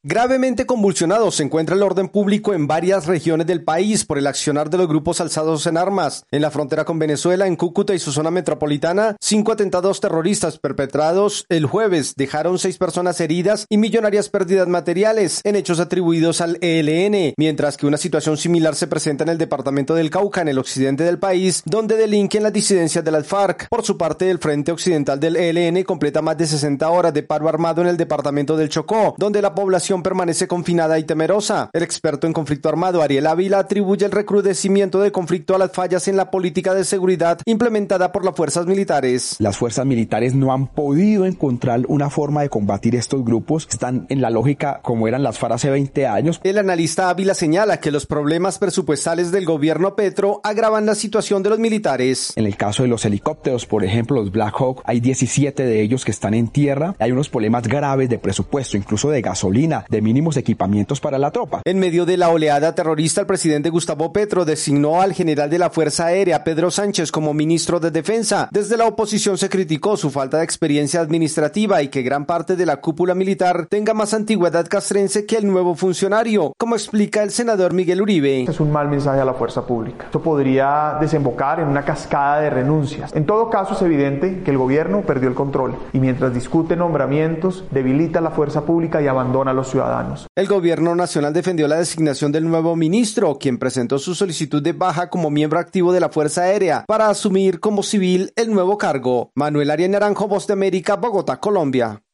Gravemente convulsionado se encuentra el orden público en varias regiones del país por el accionar de los grupos alzados en armas. En la frontera con Venezuela, en Cúcuta y su zona metropolitana, 5 atentados terroristas perpetrados el jueves dejaron 6 personas heridas y millonarias pérdidas materiales en hechos atribuidos al ELN, mientras que una situación similar se presenta en el departamento del Cauca, en el occidente del país, donde delinquen las disidencias de las FARC. Por su parte, el Frente Occidental del ELN completa más de 60 horas de paro armado en el departamento del Chocó, donde la población permanece confinada y temerosa. El experto en conflicto armado Ariel Ávila atribuye el recrudecimiento del conflicto a las fallas en la política de seguridad implementada por las fuerzas militares. Las fuerzas militares no han podido encontrar una forma de combatir estos grupos, están en la lógica como eran las FARC hace 20 años. El analista Ávila señala que los problemas presupuestales del gobierno Petro agravan la situación de los militares. En el caso de los helicópteros, por ejemplo, los Black Hawk, hay 17 de ellos que están en tierra, hay unos problemas graves de presupuesto, incluso de gasolina, de mínimos equipamientos para la tropa. En medio de la oleada terrorista, el presidente Gustavo Petro designó al general de la Fuerza Aérea, Pedro Sánchez, como ministro de Defensa. Desde la oposición se criticó su falta de experiencia administrativa y que gran parte de la cúpula militar tenga más antigüedad castrense que el nuevo funcionario, como explica el senador Miguel Uribe. Es un mal mensaje a la fuerza pública. Esto podría desembocar en una cascada de renuncias. En todo caso, es evidente que el gobierno perdió el control y mientras discute nombramientos, debilita la fuerza pública y abandona a los ciudadanos. El gobierno nacional defendió la designación del nuevo ministro, quien presentó su solicitud de baja como miembro activo de la Fuerza Aérea para asumir como civil el nuevo cargo. Manuel Arias Naranjo, Voz de América, Bogotá, Colombia.